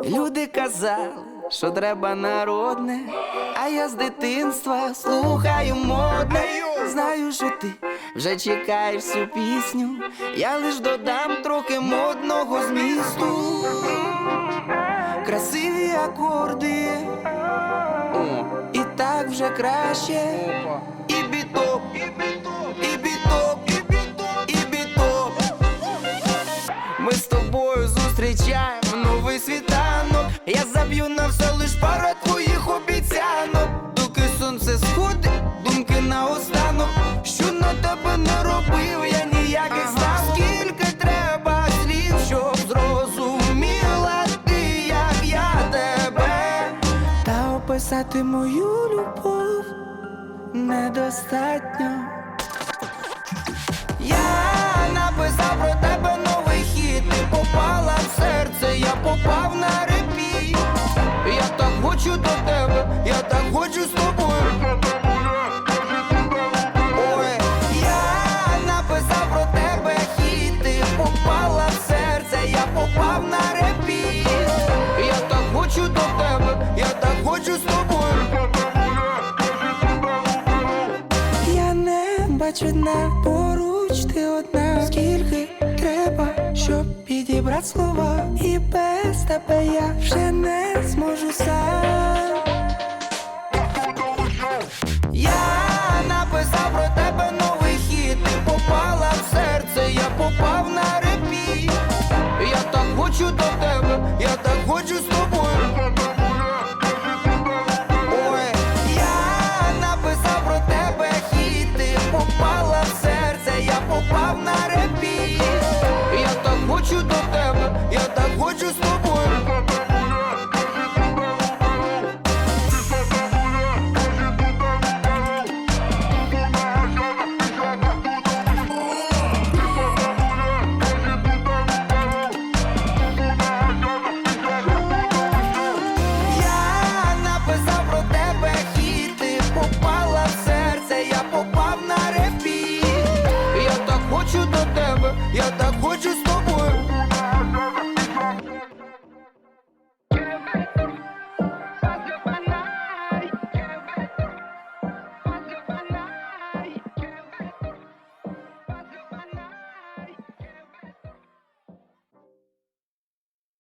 Люди казали, що треба народне, а я з дитинства слухаю модне. Знаю, що ти вже чекаєш цю пісню, я лиш додам трохи модного змісту. Красиві акорди, і так вже краще. І біток, і біток, і біток, і біток. Ми з тобою зустрічаємо новий світанок. Я заб'ю на все лиш пару твоїх обіцянок. Доки сонце сходить, думки наостанок. Що на тебе не робив, я ніяких знав. Скільки треба слів, щоб зрозуміла ти, як я тебе. Та описати мою любов недостатньо. Я написав про тебе новий хіт. Ти попала в серце, я попав на репіт. Я так хочу до тебе, я так хочу з тобою. Ой, я написав про тебе хіт. Ти попала в серце, я попав на репіт. Я так хочу до тебе, я так хочу з тобою. Я не бачу дна, поруч ти одна. Скільки треба, щоб підібрати слова, і без тебе я вже не зможу сам. Я написав про тебе новий хіт. Ти попала в серце, я попав на репіт. Я так хочу до тебе, я так хочу з тобою. Ой, я написав про тебе хіт. Ти попала в серце, я попав на репіт. Я так хочу до тебе, я так хочу з тобою. Я написав про тебе хіт. Ти попала в серце, я попав на репіт. Я так хочу до тебе, я так хочу з тобою.